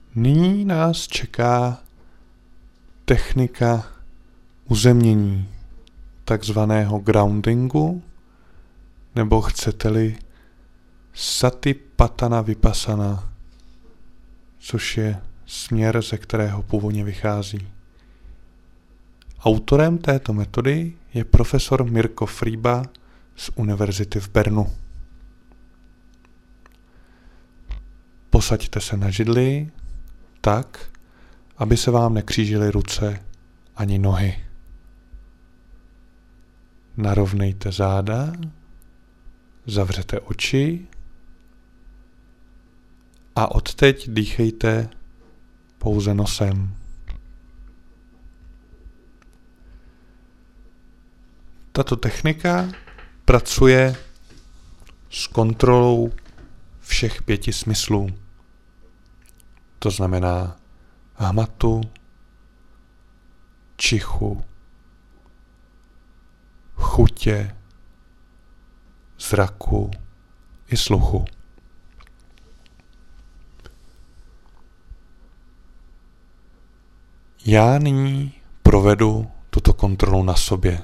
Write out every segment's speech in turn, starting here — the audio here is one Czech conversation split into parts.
Nyní nás čeká technika uzemnění, takzvaného groundingu, nebo chcete-li Satipatthana Vipassana, což je směr, ze kterého původně vychází. Autorem této metody je profesor Mirko Fríba z univerzity v Bernu. Posaďte se na židli tak, aby se vám nekřížily ruce ani nohy. Narovnejte záda, zavřete oči a odteď dýchejte pouze nosem. Tato technika pracuje s kontrolou všech 5 smyslů. To znamená hmatu, čichu, chutě, zraku i sluchu. Já nyní provedu tuto kontrolu na sobě.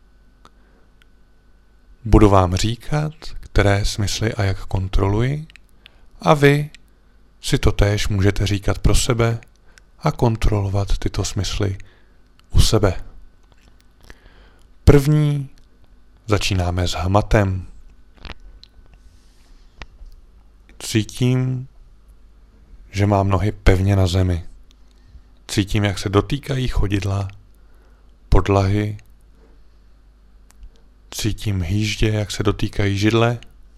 Budu vám říkat, které smysly a jak kontroluji, a vy si to též můžete říkat pro sebe a kontrolovat tyto smysly u sebe. První začínáme s hmatem. Cítím, že mám nohy pevně na zemi. Cítím, jak se dotýkají chodidla, podlahy. Cítím hýždě, jak se dotýkají židle.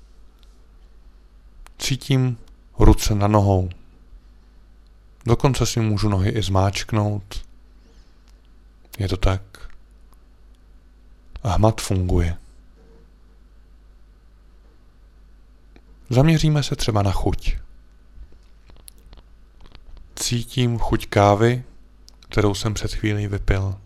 Cítím ruce na nohou. Dokonce si můžu nohy i zmáčknout. Je to tak. A hmat funguje. Zaměříme se třeba na chuť. Cítím chuť kávy, kterou jsem před chvílí vypil.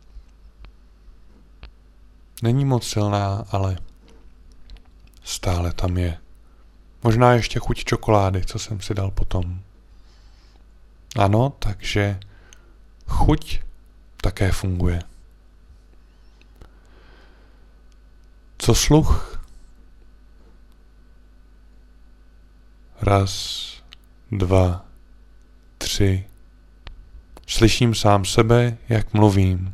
Není moc silná, ale stále tam je. Možná ještě chuť čokolády, co jsem si dal potom. Ano, takže chuť také funguje. Co sluch? 1, 2, 3. Slyším sám sebe, jak mluvím.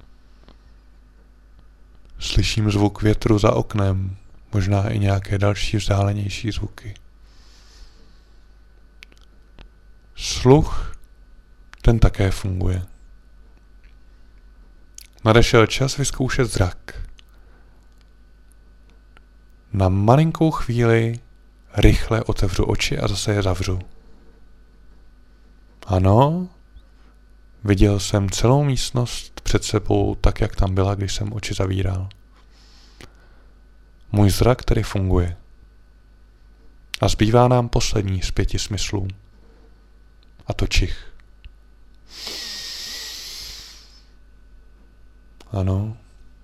Slyším zvuk větru za oknem, možná i nějaké další vzdálenější zvuky. Sluch, ten také funguje. Nadešel čas vyzkoušet zrak. Na malinkou chvíli rychle otevřu oči a zase je zavřu. Ano, viděl jsem celou místnost před sebou tak, jak tam byla, když jsem oči zavíral. Můj zrak tedy funguje. A zbývá nám poslední z 5 smyslů. A to čich. Ano.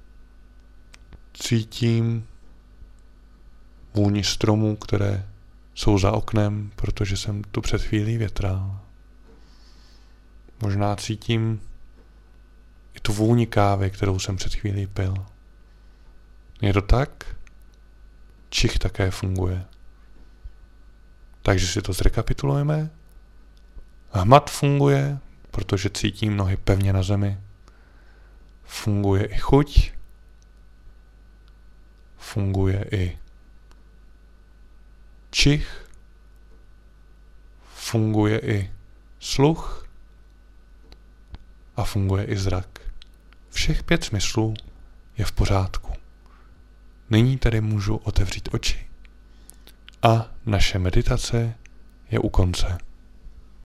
Cítím vůni stromů, které jsou za oknem, protože jsem tu před chvílí větral. Možná cítím i tu vůni kávy, kterou jsem před chvílí pil. Je to tak? Čich také funguje. Takže si to zrekapitulujeme. Hmat funguje, protože cítím nohy pevně na zemi. Funguje i chuť. Funguje i čich. Funguje i sluch. A funguje i zrak. Všech 5 smyslů je v pořádku. Nyní tedy můžu otevřít oči. A naše meditace je u konce.